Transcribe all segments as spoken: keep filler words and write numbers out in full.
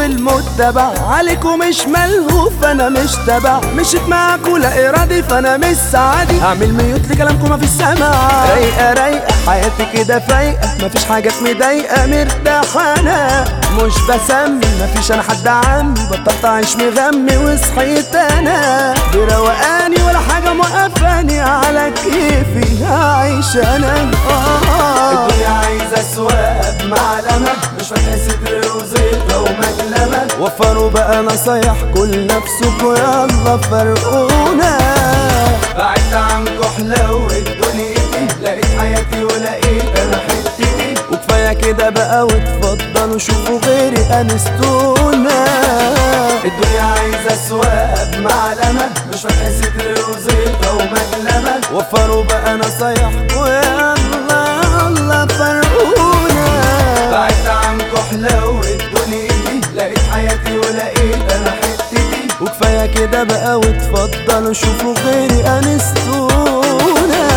المتبع عليكم مش ملهوف، انا مش تبع مشيت معاكوا لا ارادي، فانا مش سعادي هعمل ميوت لكلامكم مفيش سمع. رايقه رايقه حياتي كده فايقه، مفيش حاجات مضايقه مرتاحه انا مش بسمي، مفيش انا حد عمي بطلت اعيش مغمي وصحيت انا بروقاني ولا حاجه موقفاني على كيفي هعيش انا. آه الدنيا عايزه سواب معلمه، مش فاتحه ستر وزيطه ومجلمه. وفروا بقى نصايح كل نفسكوا يلا فرقونا. بعدت عنكوا حلوت دنيتي، لقيت حياتي ولقيت انا حتتي. وكفايه كده بقى واتفضلوا شوفوا غيري انستونا. الدنيا عايزه سواب معلمه، مش فاتحه ستر وزيطه ومجلمه. وفروا بقى نصايح ويلا يلا فرقونا. بعدت عنكوا حلوت دنيتي، لقيت حياتي ولقيت انا حتتي. وكفايه كده بقى واتفضلوا شوفوا غيري انستونا.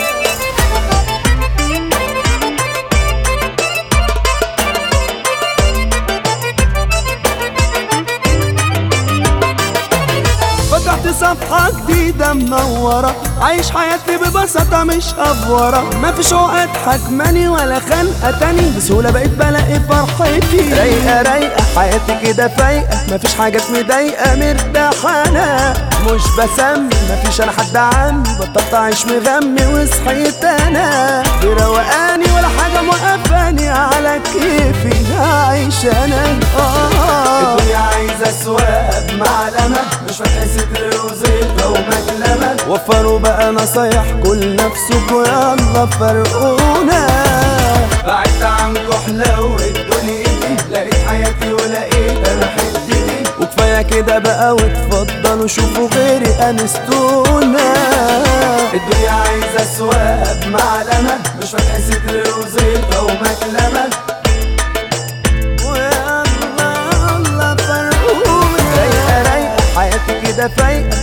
فتحت صفحة جديدة منورة، عايش حياتي ببساطة مش أفورة، مفيش عقد حكماني ولا خنقة تاني، بسهولة بقيت بلاقي فرحتي. رايقة رايقة حياتي كده فايقة، مفيش حاجات مضايقة مرتاحة أنا مش بسمي، مفيش أنا حد عمي بطلت أعيش مغمي وصحيت أنا بروقاني ولا حاجة موقفاني على كيفي هعيش أنا. آه الدنيا عايزه سواب معلمه، مش فاتحه ستر وزيطه ومجلمه. وفروا بقى نصايح كل نفسكوا يلا فرقونا. بعدت عنكوا حلوت دنيتي، لقيت حياتي ولقيت انا حتتي. وكفايه كده بقى واتفضلوا شوفوا غيري انستونا. الدنيا عايزه سواب معلمه، مش فاتحه ستر وزيطه ومجلمه. ويلا يلا فرقونا. رايقه رايقه حياتي كده فايقه،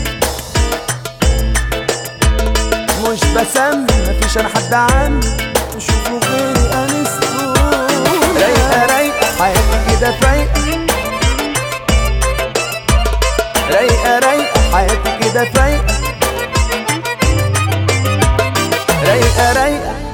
مش بسمي مفيش انا حد عمي شوفوا غيري انستونا. رايقه رايقه حياتي كده فايقه، رايقه رايقه حياتي كده فايقه، رايقه رايقه